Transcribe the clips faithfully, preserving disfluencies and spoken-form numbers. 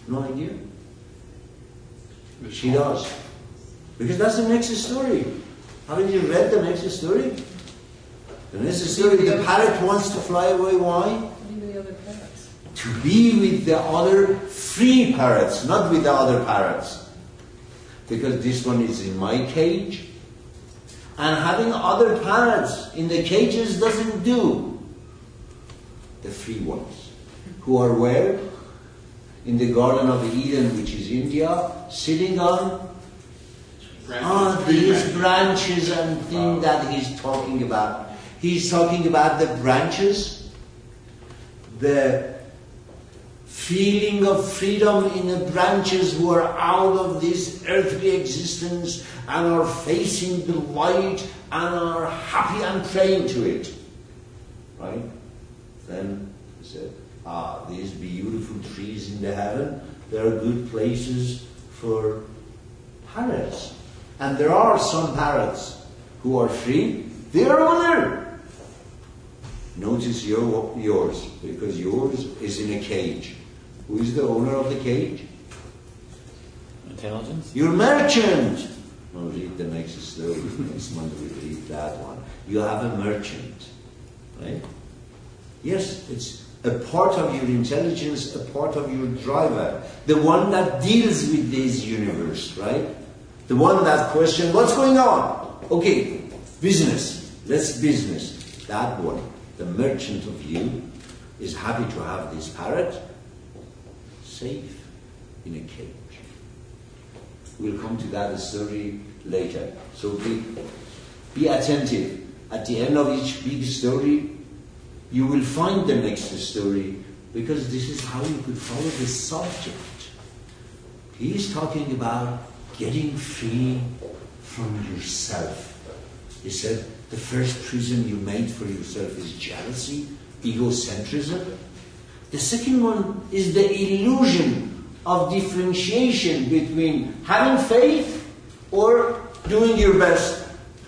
No idea? She does. Because that's the next story. Haven't you read the next story? The next story, the parrot wants to fly away. Why? The other parrots. To be with the other free parrots, not with the other parrots. Because this one is in my cage. And having other parrots in the cages doesn't do. The free ones. Who are where? In the Garden of Eden, which is India, sitting on ah, these branches and things that he's talking about. He's talking about the branches, the feeling of freedom in the branches who are out of this earthly existence and are facing the light and are happy and praying to it. Right? Then he said, ah, these beautiful trees in the heaven, they are good places for parrots. And there are some parrots who are free. They are other. Notice your, yours, because yours is in a cage. Who is the owner of the cage? Intelligence. Your merchant. No, read the next story. Next month we read that one. You have a merchant, right? Yes, it's a part of your intelligence, a part of your driver, the one that deals with this universe, right? The one that questions, what's going on? Okay, business. Let's business. That one, the merchant of you, is happy to have this parrot safe in a cage. We'll come to that story later. So be, be attentive. At the end of each big story, you will find the next story, because this is how you could follow the subject. He's talking about getting free from yourself. He said, the first prison you made for yourself is jealousy, egocentrism. The second one is the illusion of differentiation between having faith or doing your best.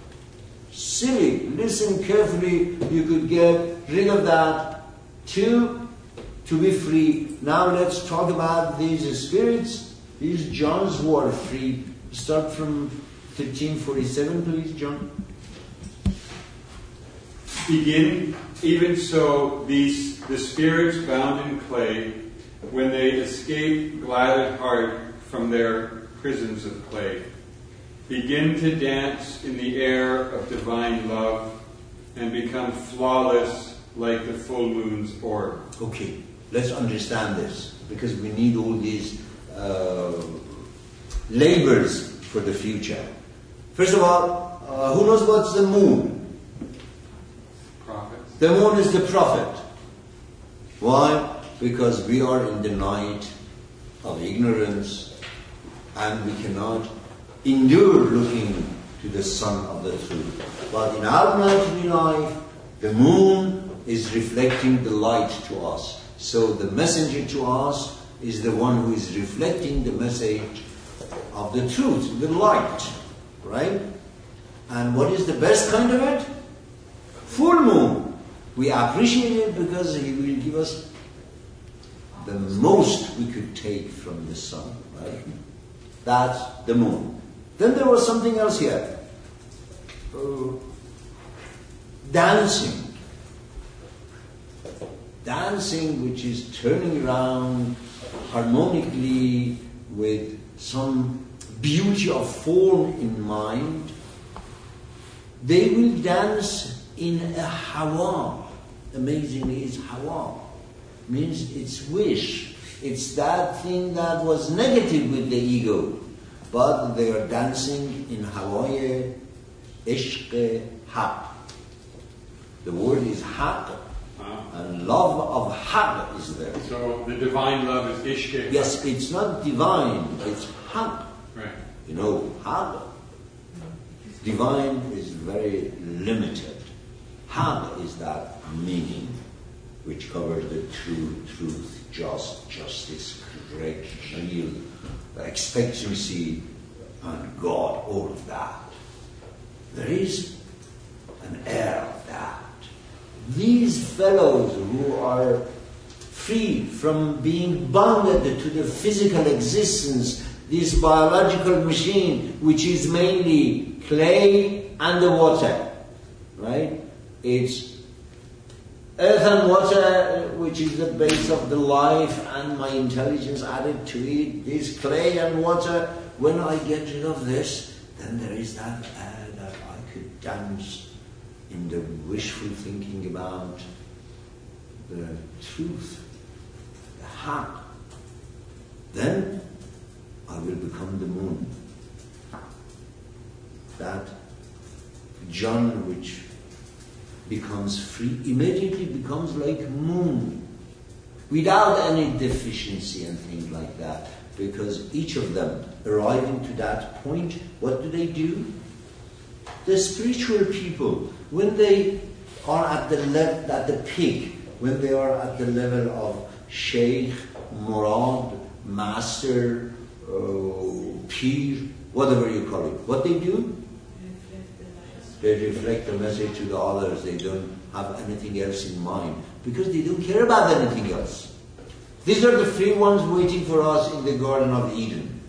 Silly. Listen carefully. You could get rid of that. Two, to be free. Now let's talk about these spirits, these Johns who are free. Start from thirteen forty-seven, please, John. Begin, even so, these the spirits bound in clay, when they escape glad at heart from their prisons of clay, begin to dance in the air of divine love and become flawless like the full moon's orb. Okay, let's understand this, because we need all these uh, labors for the future. First of all, uh, who knows what's the moon? Prophet. The moon is the prophet. Why? Because we are in the night of ignorance and we cannot endure looking to the sun of the truth. But in our nightly life, the moon is reflecting the light to us. So the messenger to us is the one who is reflecting the message of the truth, the light, right? And what is the best kind of it? Full moon. We appreciate it because he will give us the most we could take from the sun, right? That's the moon. Then there was something else here. Uh, dancing. Dancing, which is turning around harmonically with some beauty of form in mind. They will dance in a hawa. Amazingly, it's hawa. Means it's wish. It's that thing that was negative with the ego. But they are dancing in Hawaii, ishq haq. The word is haq, and love of haq is there. So the divine love is ishq. Yes, it's not divine, it's haq. Right. You know, haq. Divine is very limited. Haq is that meaning which covers the true truth, just, justice, correct, real, expectancy, and God, all of that. There is an air of that. These fellows who are free from being bounded to the physical existence, this biological machine, which is mainly clay and the water, right? It's earth and water, which is the base of the life, and my intelligence added to it. This clay and water, when I get rid of this, then there is that air that I could dance in the wishful thinking about the truth, the heart. Then I will become the moon. That John, which becomes free, immediately becomes like moon, without any deficiency and things like that. Because each of them, arriving to that point, what do they do? The spiritual people, when they are at the le- at the peak, when they are at the level of Sheikh, Murad, Master, uh, Pir, whatever you call it, what they do? They reflect the message to the others. They don't have anything else in mind because they don't care about anything else. These are the free ones waiting for us in the Garden of Eden.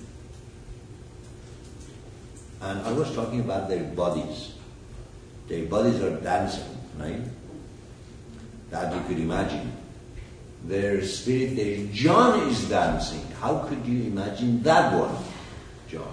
And I was talking about their bodies. Their bodies are dancing, right? That you could imagine. Their spirit, their John is dancing. How could you imagine that one, John?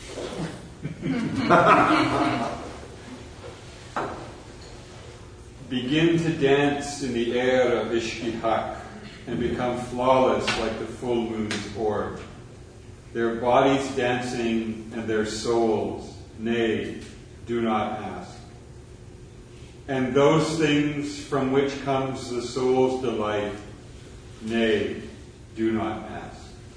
Begin to dance in the air of Ishkihak and become flawless like the full moon's orb. Their bodies dancing and their souls, nay, do not ask. And those things from which comes the soul's delight, nay, do not ask.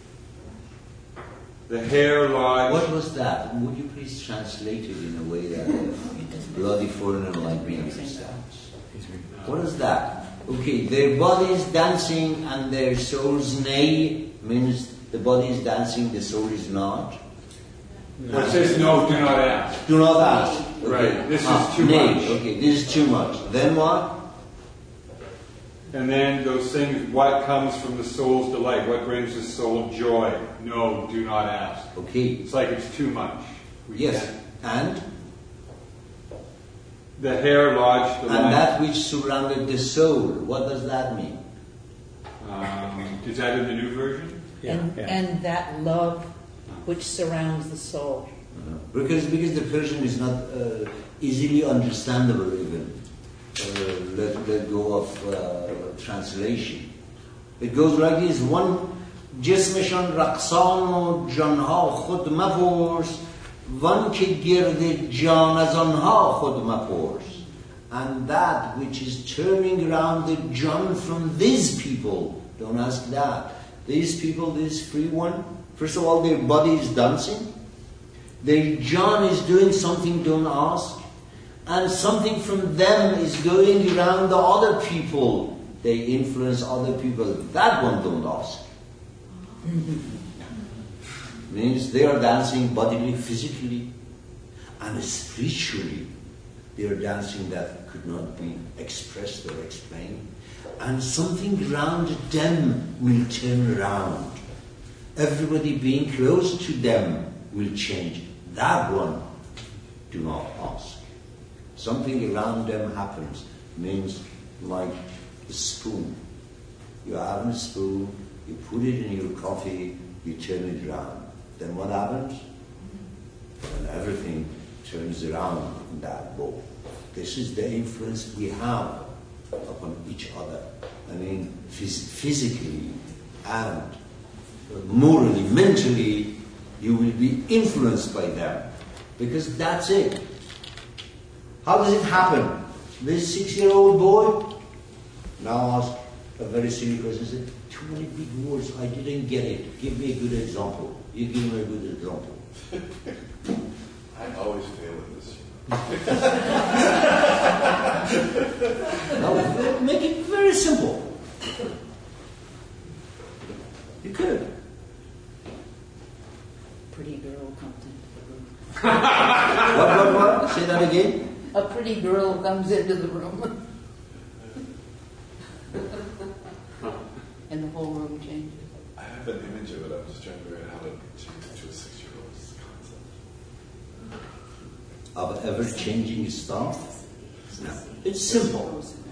The hair lodge... What was that? Would you please translate it in a way that a bloody foreigner like me understands? What is that? Okay, their bodies dancing and their souls nay means the body is dancing, the soul is not. No. It says no, do not ask. Do not ask. Okay. Right, this ah, is too nay. much. Okay, this is too much. Then what? And then those things, what comes from the soul's delight? What brings the soul joy? No, do not ask. Okay. It's like it's too much. We yes, can't. and? The hair lodged the And line. that which surrounded the soul, what does that mean? Um, is that in the new version? Yeah. And, yeah. and that love which surrounds the soul. Uh, because because the Persian is not uh, easily understandable even. Uh, let, let go of uh, translation. It goes like this: one جسمشان رقصان و جانها خود مپرس وان که گرد جان از آنها خود مپرس. And that which is turning around the John from these people, don't ask that. These people, this free one, first of all, their body is dancing. Their John is doing something, don't ask. And something from them is going around the other people. They influence other people. That one, don't ask. Means they are dancing bodily, physically, and spiritually. They are dancing that could not be expressed or explained. And something around them will turn around. Everybody being close to them will change. That one, do not ask. Something around them happens. Means like a spoon. You have a spoon, you put it in your coffee, you turn it around. Then what happens? And everything turns around in that bowl. This is the influence we have upon each other. I mean, phys- physically and morally, mentally, you will be influenced by them. Because that's it. How does it happen? This six-year-old boy now asked a very silly question. Said, too many big words, I didn't get it. Give me a good example. You give me a good example. I always fail at this. Now, make it very simple. You could. Pretty girl comes into the room. What, what, what? Say that again. A pretty girl comes into the room. And have an image of it. I'm just trying to figure out how to change it to a six-year-old's concept. Of ever-changing stuff? No. It's simple.